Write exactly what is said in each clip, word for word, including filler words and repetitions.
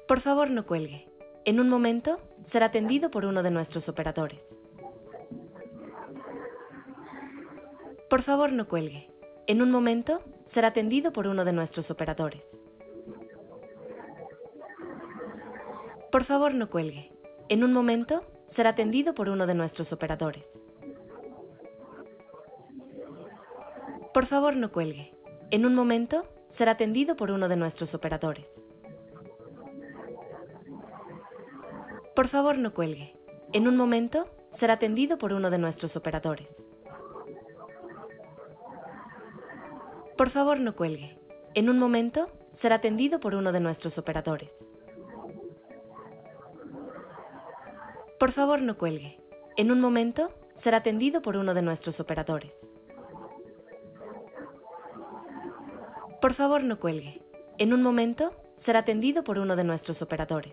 Por favor, no cuelgue. En un momento, será atendido por uno de nuestros operadores. Por favor, no cuelgue. En un momento, será atendido por uno de nuestros operadores. Por favor, no cuelgue. En un momento, será atendido por uno de nuestros operadores. Por favor, no cuelgue. En un momento, será atendido por uno de nuestros operadores. Por favor, no cuelgue. En un momento, será atendido por uno de nuestros operadores. Por favor, no cuelgue. En un momento, será atendido por uno de nuestros operadores. Por favor, no cuelgue. En un momento, será atendido por uno de nuestros operadores. Por favor, no cuelgue. En un momento, será atendido por uno de nuestros operadores.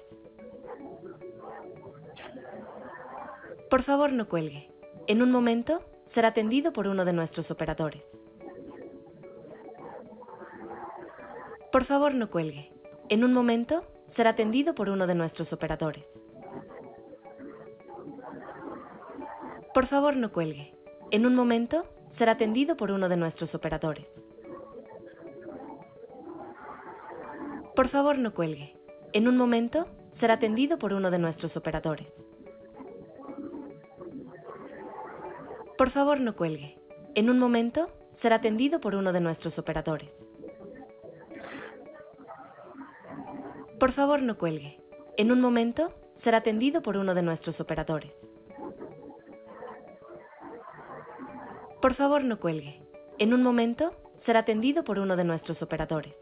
Por favor, no cuelgue. En un momento, será atendido por uno de nuestros operadores. Por favor, no cuelgue. En un momento, será atendido por uno de nuestros operadores. Por favor, no cuelgue. En un momento, será atendido por uno de nuestros operadores. Por favor, no cuelgue. En un momento, será atendido por uno de nuestros operadores. Por favor, no cuelgue. En un momento, será atendido por uno de nuestros operadores. Por favor, no cuelgue. En un momento, será atendido por uno de nuestros operadores. Por favor, no cuelgue. En un momento, será atendido por uno de nuestros operadores.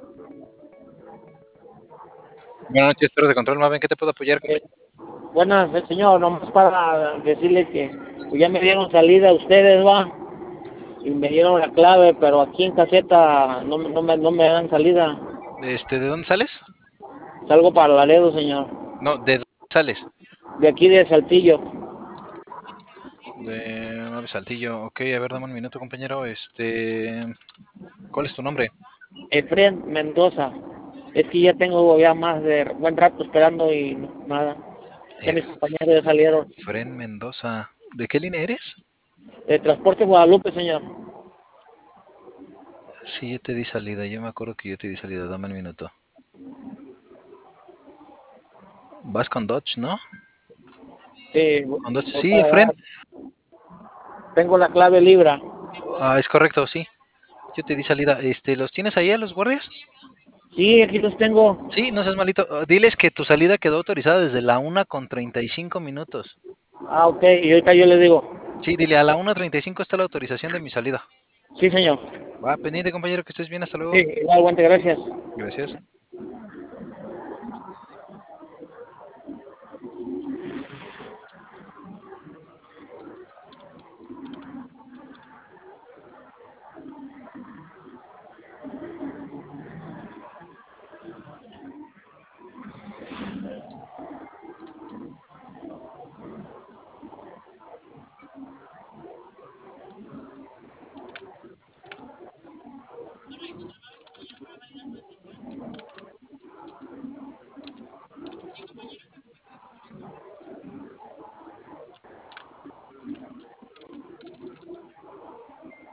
Buenas noches, Torres de Control, Maven, ¿qué te puedo apoyar? Eh, buenas, eh, señor, nomás para decirle que pues, ya me dieron salida ustedes, va, y me dieron la clave, pero aquí en caseta no, no, me, no me dan salida. Este, ¿de dónde sales? Salgo para Laredo, señor. No, ¿de dónde sales? De aquí de Saltillo. De Ave Saltillo. Ok, a ver, dame un minuto, compañero. Este, ¿cuál es tu nombre? Efren Mendoza. Es que ya tengo ya más de buen rato esperando y nada. Ya mis compañeros ya salieron. Fren Mendoza. ¿De qué línea eres? De Transporte Guadalupe, señor. Sí, yo te di salida. Yo me acuerdo que yo te di salida. Dame un minuto. Vas con Dodge, ¿no? Sí, Con Dodge. voy Sí, para Fren. allá. Tengo la clave Libra. Ah, es correcto, sí. Yo te di salida. Este, ¿los tienes ahí a los guardias? Sí, aquí los tengo. Sí, no seas malito. Ah, diles que tu salida quedó autorizada desde la una con treinta y cinco minutos. Ah, ok, y ahorita yo les digo. Sí, dile, a la una treinta y cinco está la autorización de mi salida. Sí, señor. Va, pendiente, compañero, que estés bien, hasta luego. Sí, igualmente, gracias. Gracias.